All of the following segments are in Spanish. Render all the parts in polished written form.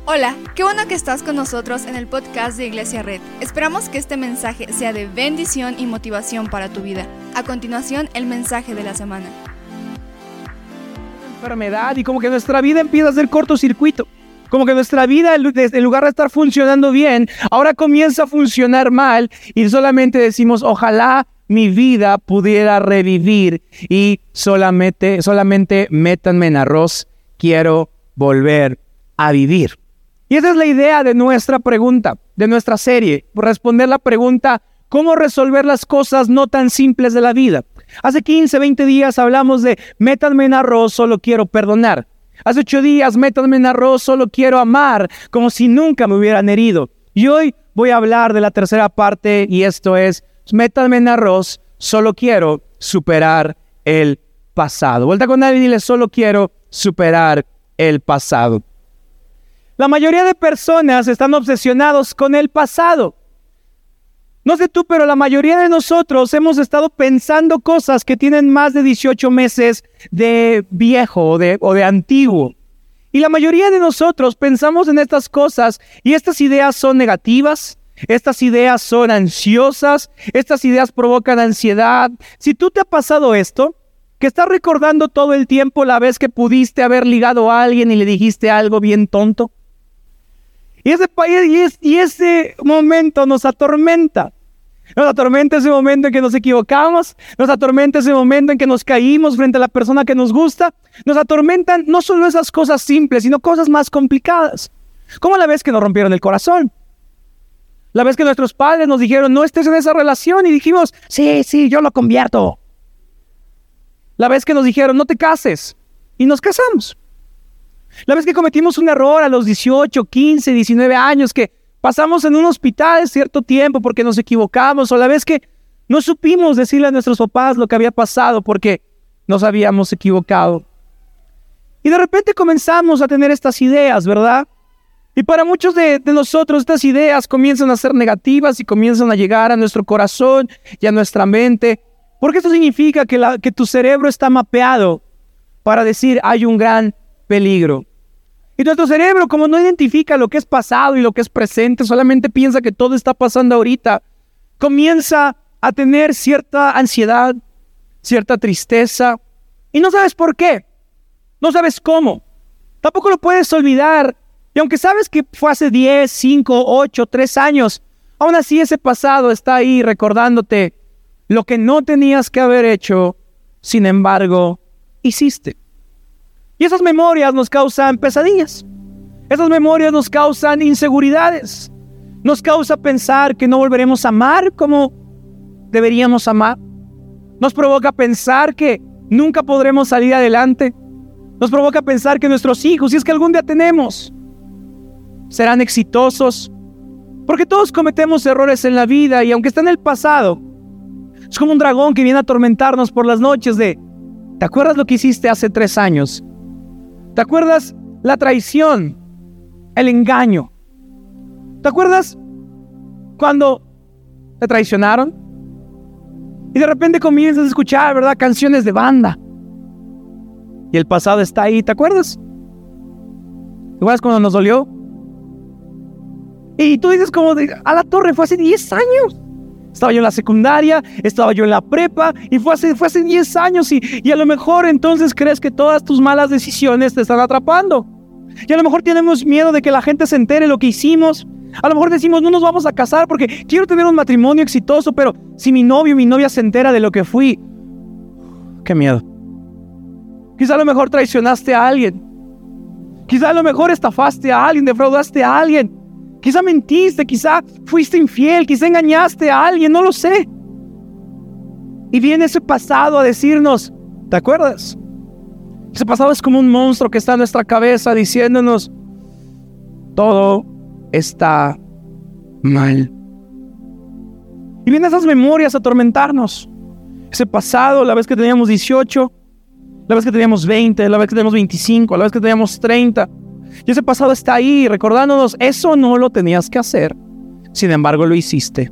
Hola, qué bueno que estás con nosotros en el podcast de Iglesia Red. Esperamos que este mensaje sea de bendición y motivación para tu vida. A continuación, el mensaje de la semana. Enfermedad y como que nuestra vida empieza a hacer cortocircuito. Como que nuestra vida, en lugar de estar funcionando bien, ahora comienza a funcionar mal y solamente decimos, ojalá mi vida pudiera revivir y solamente métanme en arroz, quiero volver a vivir. Y esa es la idea de nuestra pregunta, de nuestra serie, responder la pregunta, ¿cómo resolver las cosas no tan simples de la vida? Hace 15, 20 días hablamos de métanme en arroz, solo quiero perdonar. Hace 8 días, métanme en arroz, solo quiero amar, como si nunca me hubieran herido. Y hoy voy a hablar de la tercera parte y esto es, métanme en arroz, solo quiero superar el pasado. Vuelta con alguien y dile, solo quiero superar el pasado. La mayoría de personas están obsesionados con el pasado. No sé tú, pero la mayoría de nosotros hemos estado pensando cosas que tienen más de 18 meses de viejo o de antiguo. Y la mayoría de nosotros pensamos en estas cosas y estas ideas son negativas, estas ideas son ansiosas, estas ideas provocan ansiedad. Si tú te ha pasado esto, que estás recordando todo el tiempo la vez que pudiste haber ligado a alguien y le dijiste algo bien tonto. Y ese momento nos atormenta. Nos atormenta ese momento en que nos equivocamos. Nos atormenta ese momento en que nos caímos frente a la persona que nos gusta. Nos atormentan no solo esas cosas simples, sino cosas más complicadas. Como la vez que nos rompieron el corazón. La vez que nuestros padres nos dijeron, no estés en esa relación. Y dijimos, sí, yo lo convierto. La vez que nos dijeron, no te cases. Y nos casamos. La vez que cometimos un error a los 18, 15, 19 años, que pasamos en un hospital cierto tiempo porque nos equivocamos, o la vez que no supimos decirle a nuestros papás lo que había pasado porque nos habíamos equivocado. Y de repente comenzamos a tener estas ideas, ¿verdad? Y para muchos de nosotros estas ideas comienzan a ser negativas y comienzan a llegar a nuestro corazón y a nuestra mente, porque esto significa que tu cerebro está mapeado para decir hay un gran peligro. Y nuestro cerebro, como no identifica lo que es pasado y lo que es presente, solamente piensa que todo está pasando ahorita, comienza a tener cierta ansiedad, cierta tristeza, y no sabes por qué, no sabes cómo, tampoco lo puedes olvidar, y aunque sabes que fue hace 10, 5, 8, 3 años, aún así ese pasado está ahí recordándote lo que no tenías que haber hecho, sin embargo, hiciste. Y esas memorias nos causan pesadillas. Esas memorias nos causan inseguridades. Nos causa pensar que no volveremos a amar como deberíamos amar. Nos provoca pensar que nunca podremos salir adelante. Nos provoca pensar que nuestros hijos, si es que algún día tenemos, serán exitosos. Porque todos cometemos errores en la vida y aunque está en el pasado, es como un dragón que viene a atormentarnos por las noches de, ¿te acuerdas lo que hiciste hace 3 años? ¿Te acuerdas la traición, el engaño? ¿Te acuerdas cuando te traicionaron? Y de repente comienzas a escuchar, ¿verdad? Canciones de banda. Y el pasado está ahí, ¿te acuerdas? ¿Te acuerdas cuando nos dolió? Y tú dices como, a la torre, fue hace 10 años. Estaba yo en la secundaria, estaba yo en la prepa y fue hace 10 años y a lo mejor entonces crees que todas tus malas decisiones te están atrapando. Y a lo mejor tenemos miedo de que la gente se entere lo que hicimos. A lo mejor decimos, no nos vamos a casar porque quiero tener un matrimonio exitoso, pero si mi novio o mi novia se entera de lo que fui, qué miedo. Quizá a lo mejor traicionaste a alguien. Quizá a lo mejor estafaste a alguien, defraudaste a alguien. Quizá mentiste, quizá fuiste infiel, quizá engañaste a alguien, no lo sé. Y viene ese pasado a decirnos, ¿te acuerdas? Ese pasado es como un monstruo que está en nuestra cabeza diciéndonos, todo está mal. Y vienen esas memorias a atormentarnos. Ese pasado, la vez que teníamos 18, la vez que teníamos 20, la vez que teníamos 25, la vez que teníamos 30. Y ese pasado está ahí recordándonos, eso no lo tenías que hacer. Sin embargo, lo hiciste.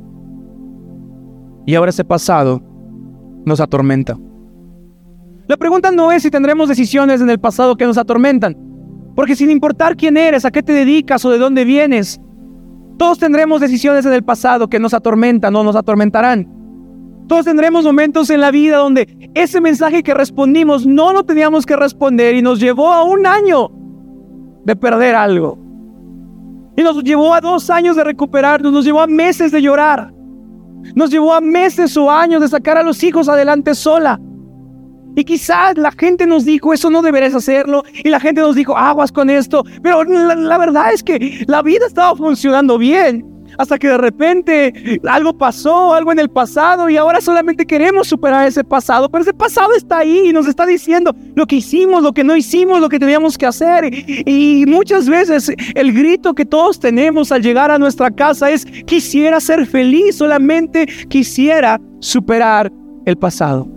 Y ahora ese pasado nos atormenta. La pregunta no es si tendremos decisiones en el pasado que nos atormentan. Porque sin importar quién eres, a qué te dedicas o de dónde vienes, todos tendremos decisiones en el pasado que nos atormentan o nos atormentarán. Todos tendremos momentos en la vida donde ese mensaje que respondimos no lo teníamos que responder y nos llevó a 1 año de perder algo. Y nos llevó a 2 años de recuperarnos, nos llevó a meses de llorar. Nos llevó a meses o años de sacar a los hijos adelante sola. Y quizás la gente nos dijo, eso no deberías hacerlo. Y la gente nos dijo, aguas con esto. Pero la verdad es que la vida estaba funcionando bien. Hasta que de repente algo pasó, algo en el pasado. Y ahora solamente queremos superar ese pasado. Pero ese pasado está ahí y nos está diciendo lo que hicimos, lo que no hicimos, lo que teníamos que hacer. Y muchas veces el grito que todos tenemos al llegar a nuestra casa es, quisiera ser feliz, solamente quisiera superar el pasado.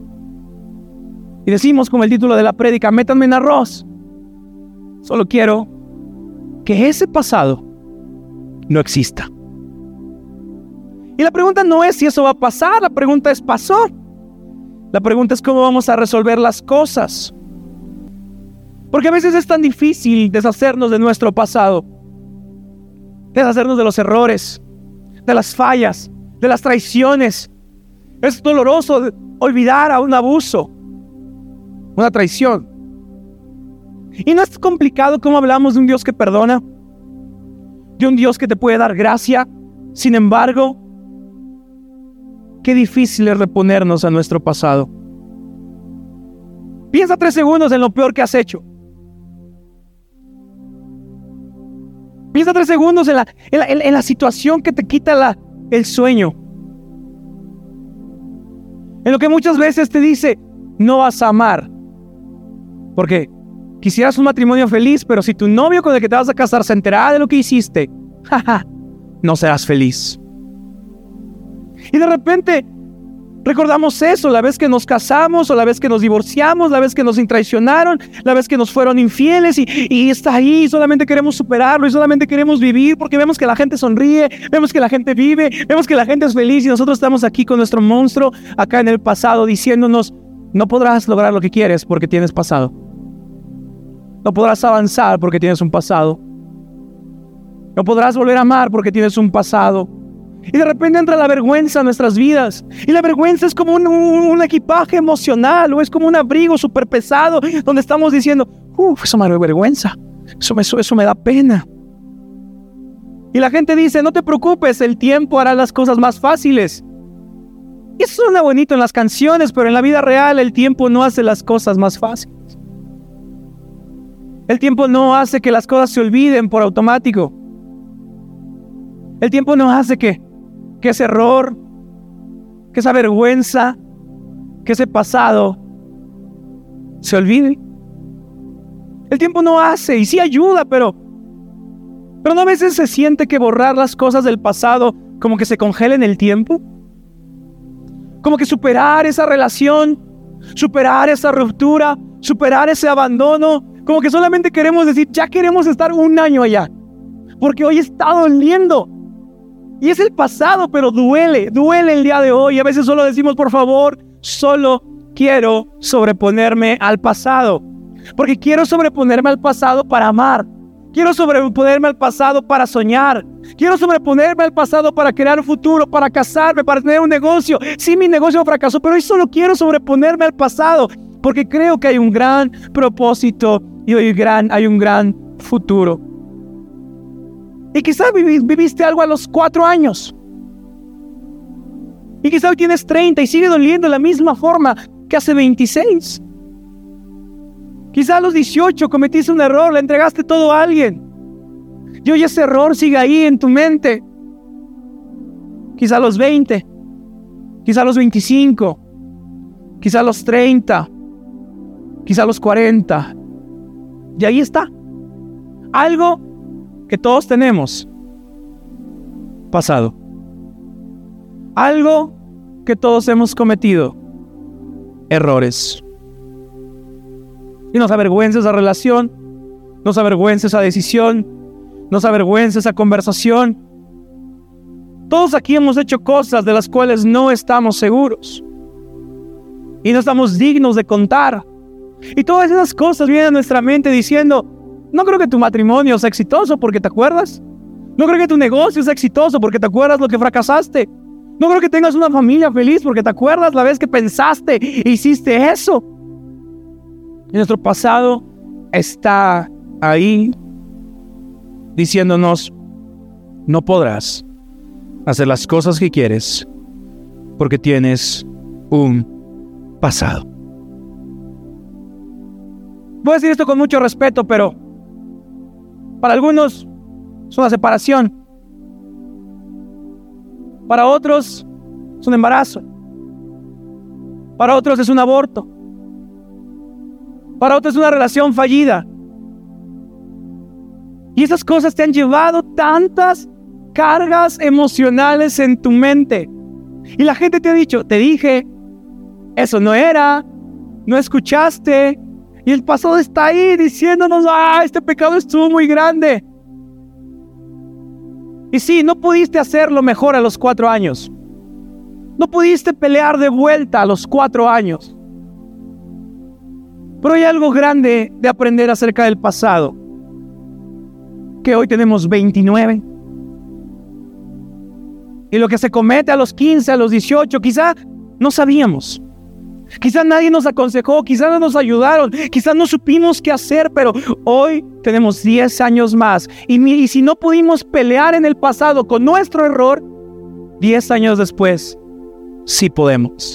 Y decimos como el título de la prédica, métanme en arroz. Solo quiero que ese pasado no exista. Y la pregunta no es si eso va a pasar, la pregunta es, ¿pasó? La pregunta es cómo vamos a resolver las cosas. Porque a veces es tan difícil deshacernos de nuestro pasado, deshacernos de los errores, de las fallas, de las traiciones. Es doloroso olvidar a un abuso, una traición. Y no es complicado como hablamos de un Dios que perdona, de un Dios que te puede dar gracia. Sin embargo, qué difícil es reponernos a nuestro pasado. Piensa 3 segundos en lo peor que has hecho. Piensa 3 segundos en la situación que te quita el sueño. En lo que muchas veces te dice, no vas a amar. Porque quisieras un matrimonio feliz, pero si tu novio con el que te vas a casar se enterará de lo que hiciste, no serás feliz. Y de repente recordamos eso, la vez que nos casamos, o la vez que nos divorciamos, la vez que nos traicionaron, la vez que nos fueron infieles, y está ahí, solamente queremos superarlo, y solamente queremos vivir, porque vemos que la gente sonríe, vemos que la gente vive, vemos que la gente es feliz, y nosotros estamos aquí con nuestro monstruo, acá en el pasado, diciéndonos, no podrás lograr lo que quieres porque tienes pasado. No podrás avanzar porque tienes un pasado. No podrás volver a amar porque tienes un pasado. Y de repente entra la vergüenza en nuestras vidas. Y la vergüenza es como un equipaje emocional, o es como un abrigo súper pesado, donde estamos diciendo, eso me da vergüenza, eso me da pena. Y la gente dice, no te preocupes, el tiempo hará las cosas más fáciles. Y eso suena bonito en las canciones, pero en la vida real el tiempo no hace las cosas más fáciles. El tiempo no hace que las cosas se olviden por automático. El tiempo no hace que ese error, que esa vergüenza, que ese pasado se olvide. El tiempo no hace, y sí ayuda, pero no a veces se siente que borrar las cosas del pasado como que se congela en el tiempo. Como que superar esa relación, superar esa ruptura, superar ese abandono, como que solamente queremos decir, ya queremos estar 1 año allá, porque hoy está doliendo. Y es el pasado, pero duele el día de hoy. Y a veces solo decimos, por favor, solo quiero sobreponerme al pasado. Porque quiero sobreponerme al pasado para amar. Quiero sobreponerme al pasado para soñar. Quiero sobreponerme al pasado para crear un futuro, para casarme, para tener un negocio. Sí, mi negocio fracasó, pero hoy solo quiero sobreponerme al pasado, porque creo que hay un gran propósito y hay un gran futuro. Y quizás viviste algo a los 4 años. Y quizás hoy tienes 30 y sigue doliendo de la misma forma que hace 26. Quizás a los 18 cometiste un error, le entregaste todo a alguien. Y hoy ese error sigue ahí en tu mente. Quizás a los 20, quizás a los 25, quizás a los 30, quizás a los 40. Y ahí está. Algo que todos tenemos pasado. Algo que todos hemos cometido. Errores. Y nos avergüenza esa relación, nos avergüenza esa decisión, nos avergüenza esa conversación. Todos aquí hemos hecho cosas de las cuales no estamos seguros y no estamos dignos de contar. Y todas esas cosas vienen a nuestra mente diciendo, No creo que tu matrimonio sea exitoso porque te acuerdas. No creo que tu negocio sea exitoso porque te acuerdas lo que fracasaste. No creo que tengas una familia feliz porque te acuerdas la vez que pensaste e hiciste eso. Y nuestro pasado está ahí diciéndonos: no podrás hacer las cosas que quieres porque tienes un pasado. Voy a decir esto con mucho respeto, pero para algunos es una separación. Para otros es un embarazo. Para otros es un aborto. Para otros es una relación fallida. Y esas cosas te han llevado tantas cargas emocionales en tu mente. Y la gente te ha dicho: te dije, eso no era, no escuchaste. Y el pasado está ahí diciéndonos: este pecado estuvo muy grande. Y sí, no pudiste hacerlo mejor a los 4 años. No pudiste pelear de vuelta a los 4 años. Pero hay algo grande de aprender acerca del pasado, que hoy tenemos 29. Y lo que se comete a los 15, a los 18, quizá no sabíamos. Quizá nadie nos aconsejó, quizá no nos ayudaron, quizá no supimos qué hacer, pero hoy tenemos 10 años más. Y si no pudimos pelear en el pasado con nuestro error, 10 años después, sí podemos.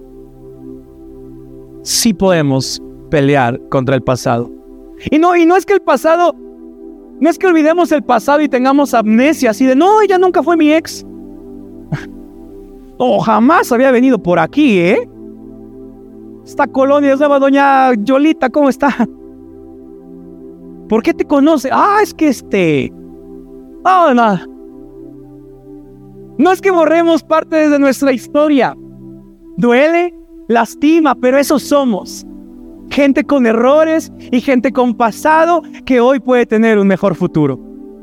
Sí podemos pelear contra el pasado. Y no es que el pasado, no es que olvidemos el pasado y tengamos amnesia así de: no, ella nunca fue mi ex. O jamás había venido por aquí, Esta colonia es nueva, doña Yolita, ¿cómo está? ¿Por qué te conoce? Es que nada. No es que borremos partes de nuestra historia. Duele, lastima, pero eso somos. Gente con errores y gente con pasado que hoy puede tener un mejor futuro.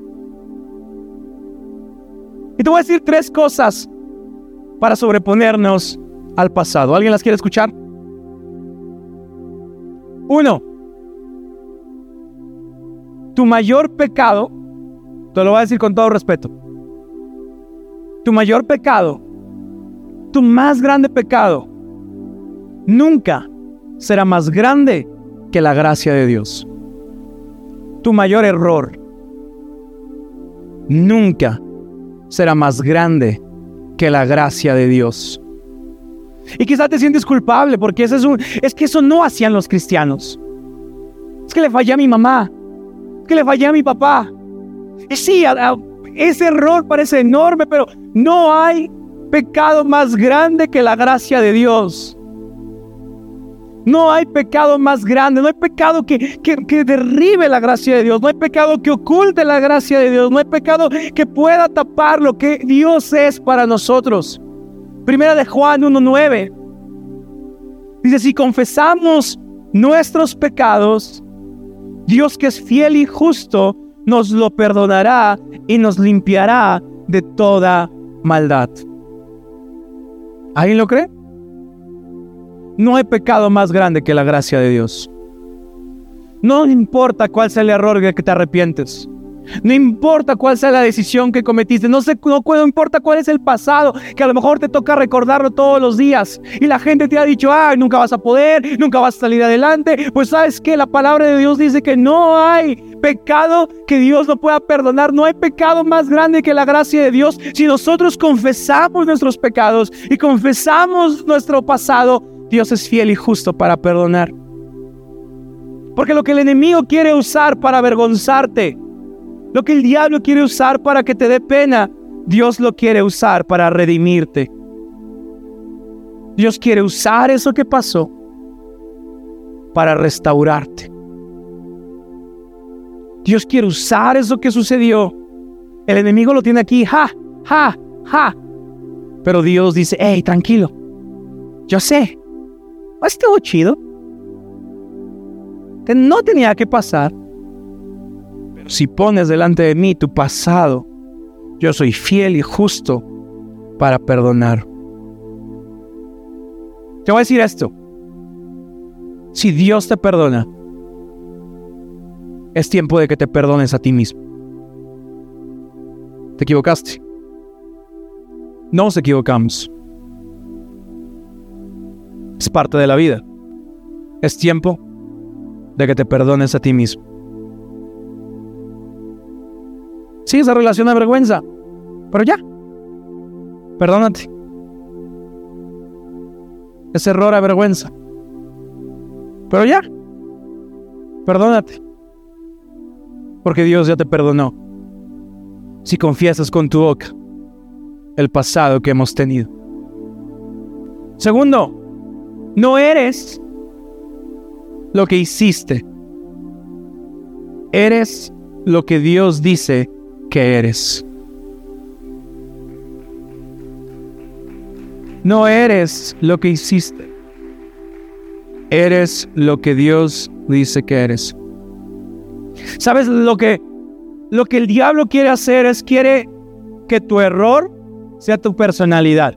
Y te voy a decir 3 cosas para sobreponernos al pasado. ¿Alguien las quiere escuchar? 1. Tu mayor pecado, te lo voy a decir con todo respeto. Tu mayor pecado, tu más grande pecado, nunca será más grande que la gracia de Dios. Tu mayor error nunca será más grande que la gracia de Dios. Y quizás te sientes culpable porque es que eso no hacían los cristianos. Es que le fallé a mi mamá, es que le fallé a mi papá. Y sí, ese error parece enorme, pero no hay pecado más grande que la gracia de Dios. No hay pecado más grande, no hay pecado que derribe la gracia de Dios, no hay pecado que oculte la gracia de Dios, no hay pecado que pueda tapar lo que Dios es para nosotros. Primera de Juan 1:9 dice: si confesamos nuestros pecados, Dios, que es fiel y justo, nos lo perdonará y nos limpiará de toda maldad. ¿Alguien lo cree? No hay pecado más grande que la gracia de Dios. No importa cuál sea el error de que te arrepientes. No importa cuál sea la decisión que cometiste. No importa cuál es el pasado, que a lo mejor te toca recordarlo todos los días. Y la gente te ha dicho: nunca vas a poder, nunca vas a salir adelante. Pues ¿sabes qué? La palabra de Dios dice que no hay pecado que Dios no pueda perdonar. No hay pecado más grande que la gracia de Dios. Si nosotros confesamos nuestros pecados y confesamos nuestro pasado, Dios es fiel y justo para perdonar. Porque lo que el enemigo quiere usar para avergonzarte, lo que el diablo quiere usar para que te dé pena, Dios lo quiere usar para redimirte. Dios quiere usar eso que pasó para restaurarte. Dios quiere usar eso que sucedió. El enemigo lo tiene aquí, pero Dios dice: hey, tranquilo, yo sé, estuvo chido, que no tenía que pasar. Pero si pones delante de mí tu pasado, yo soy fiel y justo para perdonar. Te voy a decir esto: si Dios te perdona, Es tiempo de que te perdones a ti mismo. Te equivocaste. Nos equivocamos. Es parte de la vida. Es tiempo de que te perdones a ti mismo. Sí, esa relación de vergüenza, pero ya. Perdónate. Ese error avergüenza, pero ya. Perdónate. Porque Dios ya te perdonó. Si confiesas con tu boca el pasado que hemos tenido. Segundo, no eres lo que hiciste. Eres lo que Dios dice que eres. No eres lo que hiciste. Eres lo que Dios dice que eres. ¿Sabes lo que el diablo quiere hacer? Quiere que tu error sea tu personalidad.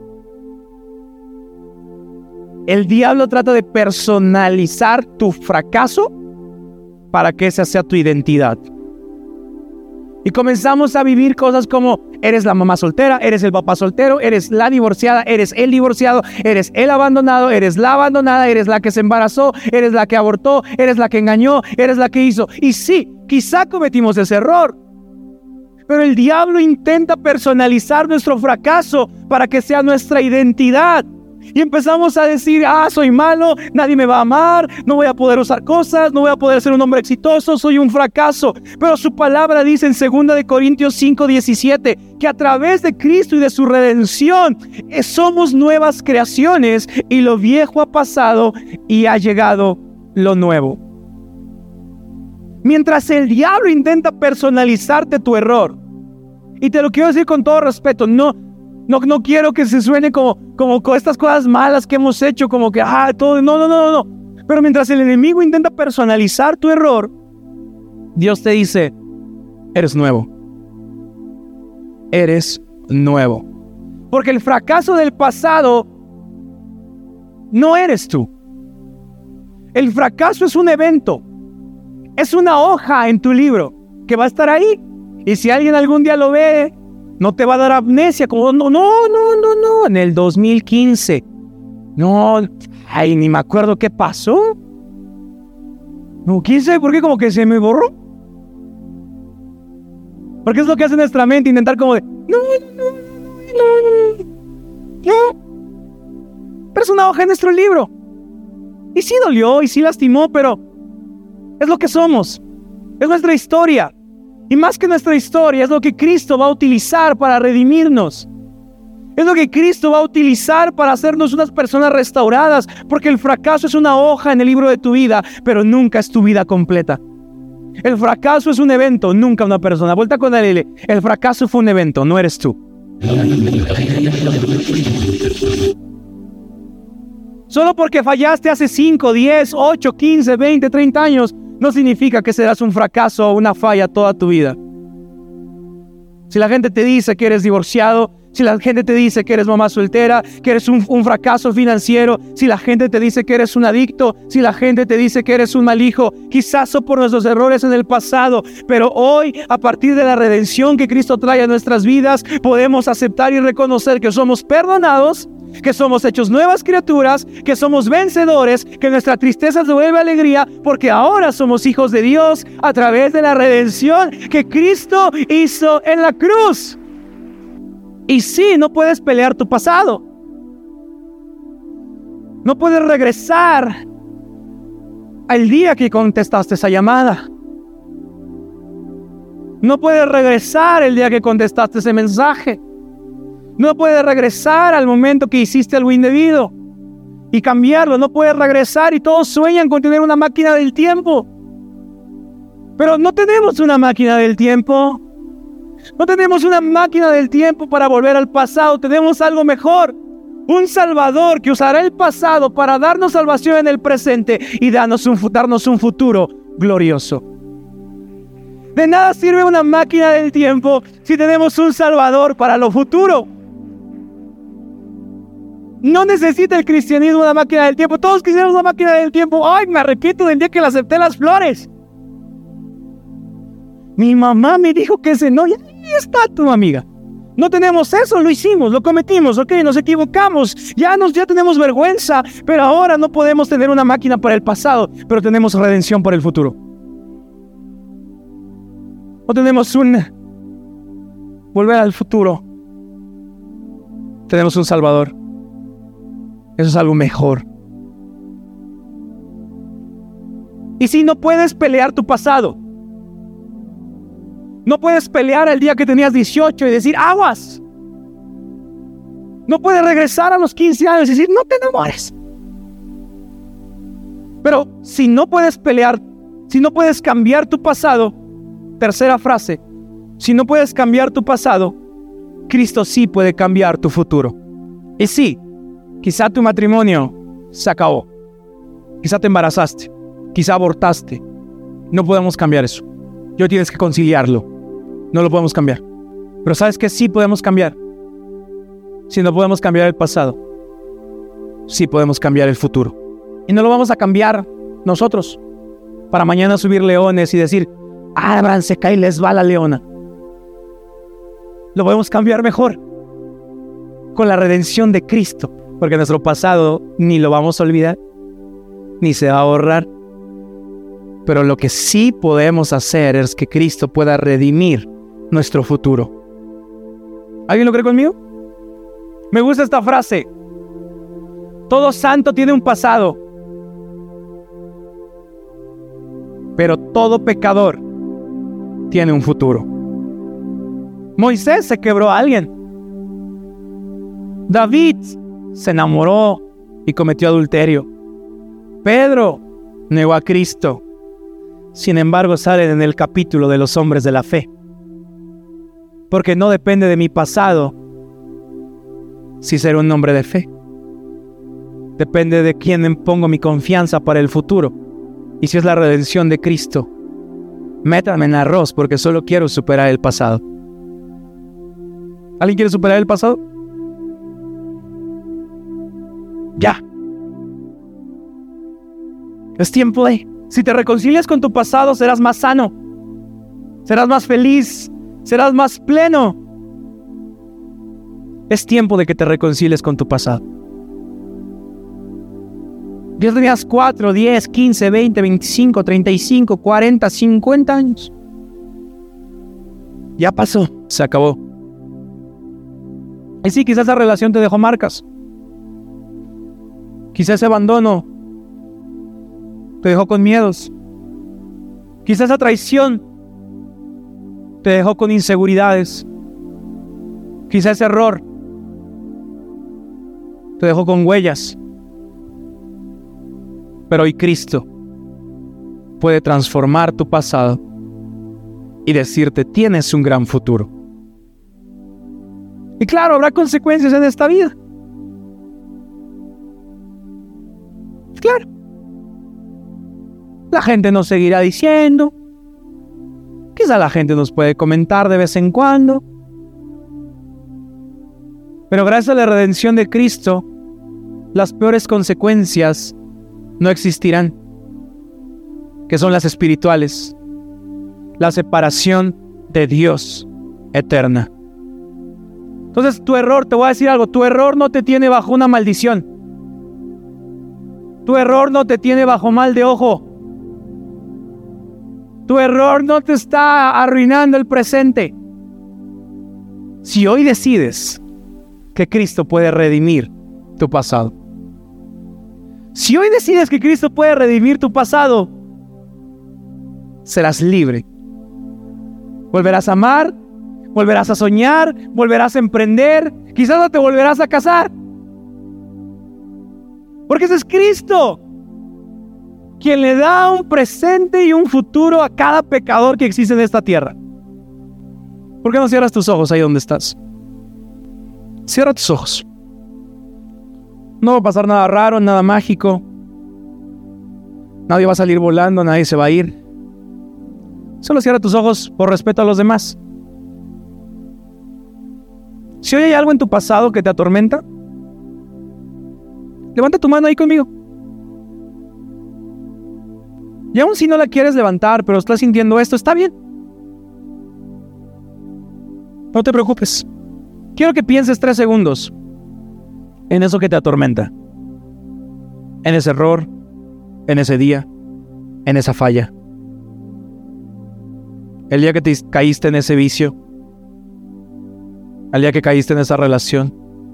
El diablo trata de personalizar tu fracaso para que esa sea tu identidad. Y comenzamos a vivir cosas como: eres la mamá soltera, eres el papá soltero, eres la divorciada, eres el divorciado, eres el abandonado, eres la abandonada, eres la que se embarazó, eres la que abortó, eres la que engañó, eres la que hizo. Y sí, quizá cometimos ese error, pero el diablo intenta personalizar nuestro fracaso para que sea nuestra identidad. Y empezamos a decir: soy malo, nadie me va a amar, no voy a poder usar cosas, no voy a poder ser un hombre exitoso, soy un fracaso. Pero su palabra dice en 2 Corintios 5:17 que a través de Cristo y de su redención somos nuevas creaciones, y lo viejo ha pasado y ha llegado lo nuevo. Mientras el diablo intenta personalizarte tu error, y te lo quiero decir con todo respeto, no quiero que se suene como con estas cosas malas que hemos hecho, como que todo. No. Pero mientras el enemigo intenta personalizar tu error, Dios te dice: eres nuevo. Eres nuevo. Porque el fracaso del pasado no eres tú. El fracaso es un evento. Es una hoja en tu libro que va a estar ahí. Y si alguien algún día lo ve, no te va a dar amnesia, como no, en el 2015. No, ni me acuerdo qué pasó. No, quién sabe por qué, como que se me borró. Porque es lo que hace nuestra mente, intentar como de, no. Pero es una hoja en nuestro libro. Y sí dolió, y sí lastimó, pero es lo que somos. Es nuestra historia. Y más que nuestra historia, es lo que Cristo va a utilizar para redimirnos. Es lo que Cristo va a utilizar para hacernos unas personas restauradas. Porque el fracaso es una hoja en el libro de tu vida, pero nunca es tu vida completa. El fracaso es un evento, nunca una persona. Vuelta con él. El fracaso fue un evento, no eres tú. Solo porque fallaste hace 5, 10, 8, 15, 20, 30 años, no significa que serás un fracaso o una falla toda tu vida. Si la gente te dice que eres divorciado, si la gente te dice que eres mamá soltera, que eres un fracaso financiero, si la gente te dice que eres un adicto, si la gente te dice que eres un mal hijo, quizás son por nuestros errores en el pasado, pero hoy, a partir de la redención que Cristo trae a nuestras vidas, podemos aceptar y reconocer que somos perdonados, que somos hechos nuevas criaturas, que somos vencedores, que nuestra tristeza se vuelve alegría, porque ahora somos hijos de Dios a través de la redención que Cristo hizo en la cruz. Y sí, no puedes pelear tu pasado. No puedes regresar al día que contestaste esa llamada. No puedes regresar el día que contestaste ese mensaje. No puedes regresar al momento que hiciste algo indebido y cambiarlo. No puedes regresar, y todos sueñan con tener una máquina del tiempo. Pero no tenemos una máquina del tiempo. No tenemos una máquina del tiempo para volver al pasado. Tenemos algo mejor. Un Salvador que usará el pasado para darnos salvación en el presente y darnos un futuro glorioso. De nada sirve una máquina del tiempo si tenemos un Salvador para lo futuro. No necesita el cristianismo una máquina del tiempo. Todos quisiéramos una máquina del tiempo. Ay, me arrepiento del día que le acepté las flores. Mi mamá me dijo que ese no, y ahí está tu amiga. No tenemos eso, lo hicimos, lo cometimos, ok, nos equivocamos, ya tenemos vergüenza, pero ahora no podemos tener una máquina para el pasado, pero tenemos redención para el futuro. No tenemos volver al futuro. Tenemos un Salvador. Eso es algo mejor. Y si no puedes pelear tu pasado, no puedes pelear el día que tenías 18 y decir, aguas. No puedes regresar a los 15 años y decir, no te enamores. Pero si no puedes pelear, si no puedes cambiar tu pasado, tercera frase, si no puedes cambiar tu pasado, Cristo sí puede cambiar tu futuro. Y sí, quizá tu matrimonio se acabó. Quizá te embarazaste. Quizá abortaste. No podemos cambiar eso. Yo tienes que conciliarlo. No lo podemos cambiar. Pero ¿sabes qué? Sí podemos cambiar. Si no podemos cambiar el pasado, sí podemos cambiar el futuro. Y no lo vamos a cambiar nosotros para mañana subir leones y decir, ábranse, cae y les va la leona. Lo podemos cambiar mejor con la redención de Cristo, porque nuestro pasado ni lo vamos a olvidar, ni se va a borrar. Pero lo que sí podemos hacer es que Cristo pueda redimir nuestro futuro. ¿Alguien lo cree conmigo? Me gusta esta frase. Todo santo tiene un pasado, pero todo pecador tiene un futuro. Moisés se quebró a alguien. David se enamoró y cometió adulterio. Pedro negó a Cristo. Sin embargo, salen en el capítulo de los hombres de la fe. Porque no depende de mi pasado si seré un hombre de fe. Depende de quién pongo mi confianza para el futuro. Y si es la redención de Cristo, métame en arroz porque solo quiero superar el pasado. ¿Alguien quiere superar el pasado? Ya. Es tiempo de... Si te reconcilias con tu pasado, serás más sano, serás más feliz, serás más pleno. Es tiempo de que te reconcilies con tu pasado. Ya tenías 4, 10, 15, 20, 25, 35, 40, 50 años. Ya pasó, se acabó. Y sí, quizás esa relación te dejó marcas. Quizás ese abandono te dejó con miedos. Quizás esa traición te dejó con inseguridades. Quizás ese error te dejó con huellas. Pero hoy Cristo puede transformar tu pasado y decirte, tienes un gran futuro. Y claro, habrá consecuencias en esta vida. Claro. La gente nos seguirá diciendo. Quizá la gente nos puede comentar de vez en cuando. Pero gracias a la redención de Cristo, las peores consecuencias no existirán, que son las espirituales, la separación de Dios eterna. Entonces tu error, te voy a decir algo, tu error no te tiene bajo una maldición. Tu error no te tiene bajo mal de ojo. Tu error no te está arruinando el presente. Si hoy decides que Cristo puede redimir tu pasado, si hoy decides que Cristo puede redimir tu pasado, serás libre. Volverás a amar, volverás a soñar, volverás a emprender, quizás no te volverás a casar. Porque ese es Cristo, quien le da un presente y un futuro a cada pecador que existe en esta tierra. ¿Por qué no cierras tus ojos ahí donde estás? Cierra tus ojos. No va a pasar nada raro, nada mágico. Nadie va a salir volando, nadie se va a ir. Solo cierra tus ojos por respeto a los demás. Si hoy hay algo en tu pasado que te atormenta, levanta tu mano ahí conmigo. Y aún si no la quieres levantar, pero estás sintiendo esto, está bien. No te preocupes. Quiero que pienses 3 segundos en eso que te atormenta. En ese error, en ese día, en esa falla. El día que te caíste en ese vicio. El día que caíste en esa relación.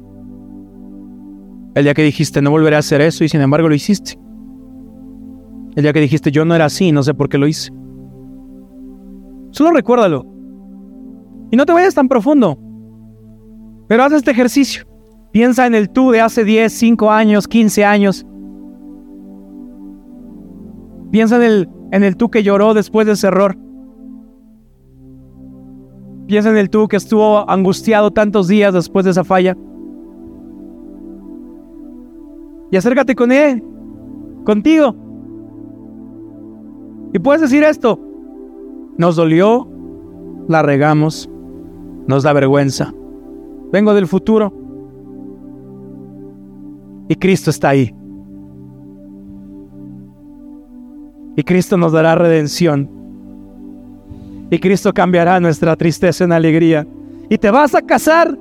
El día que dijiste no volveré a hacer eso y sin embargo lo hiciste. El día que dijiste yo no era así, no sé por qué lo hice. Solo recuérdalo. Y no te vayas tan profundo. Pero haz este ejercicio. Piensa en el tú de hace 10, 5 años, 15 años. Piensa en el tú que lloró después de ese error. Piensa en el tú que estuvo angustiado tantos días después de esa falla. Y acércate con él, contigo. Y puedes decir esto: nos dolió, la regamos, nos da vergüenza. Vengo del futuro. Y Cristo está ahí. Y Cristo nos dará redención. Y Cristo cambiará nuestra tristeza en alegría. Y te vas a casar.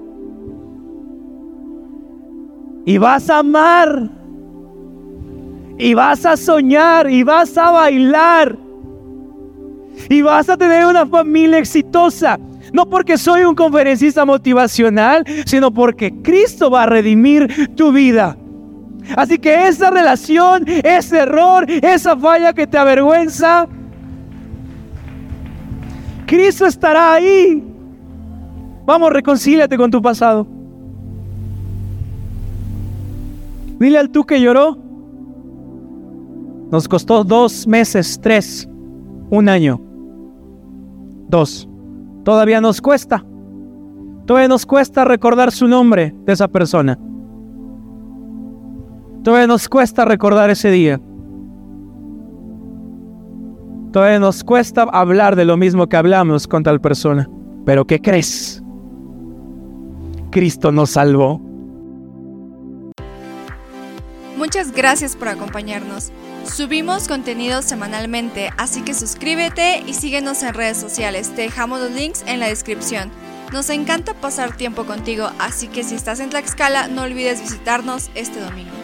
Y vas a amar. Y vas a soñar. Y vas a bailar. Y vas a tener una familia exitosa. No porque soy un conferencista motivacional, sino porque Cristo va a redimir tu vida. Así que esa relación, ese error, esa falla que te avergüenza, Cristo estará ahí. Vamos, reconcíliate con tu pasado. Dile al tú que lloró. Nos costó 2 meses, 3, 1 año, 2. Todavía nos cuesta. Todavía nos cuesta recordar su nombre de esa persona. Todavía nos cuesta recordar ese día. Todavía nos cuesta hablar de lo mismo que hablamos con tal persona. Pero ¿qué crees? Cristo nos salvó. Muchas gracias por acompañarnos. Subimos contenido semanalmente, así que suscríbete y síguenos en redes sociales. Te dejamos los links en la descripción. Nos encanta pasar tiempo contigo, así que si estás en Tlaxcala, no olvides visitarnos este domingo.